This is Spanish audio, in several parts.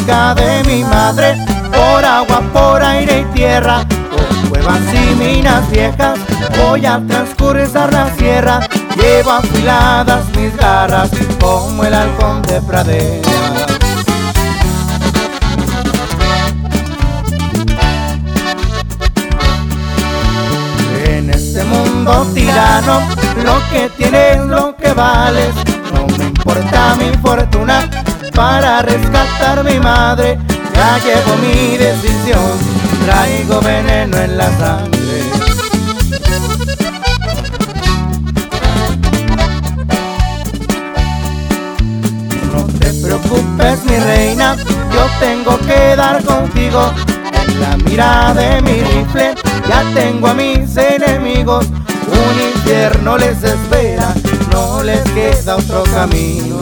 venga de mi madre, por agua, por aire y tierra, por cuevas y minas viejas, voy a transcurrir la sierra, llevo afiladas mis garras, como el halcón de pradera. En este mundo tirano, lo que tienes, lo que vales, no me importa mi fortuna, para rescatar mi madre, ya llevo mi decisión, traigo veneno en la sangre. No te preocupes mi reina, yo tengo que dar contigo, en la mira de mi rifle, ya tengo a mis enemigos, un infierno les espera, no les queda otro camino.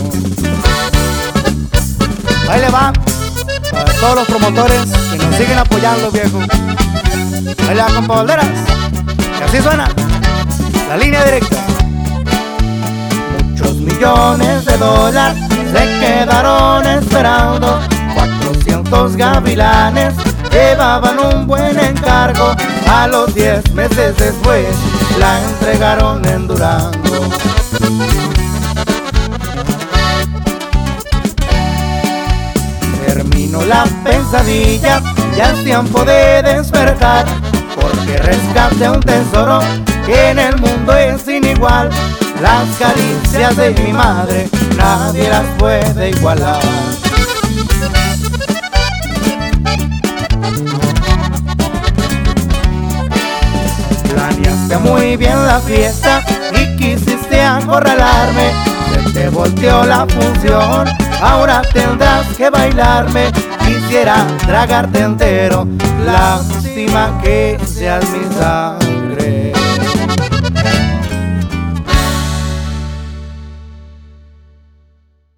Ahí le va, para todos los promotores que nos siguen apoyando, viejo. Ahí le va, compa Valderas, y así suena, la línea directa. Muchos millones de dólares se quedaron esperando, 400 gavilanes llevaban un buen encargo, a los 10 meses después la entregaron en Durango. Terminó la pesadilla, ya es tiempo de despertar, porque rescaté un tesoro que en el mundo es sin igual, las caricias de mi madre nadie las puede igualar. Planeaste muy bien la fiesta y quisiste acorralarme, se te volteó la función, ahora tendrás que bailarme, quisiera tragarte entero, lástima que seas mi sangre.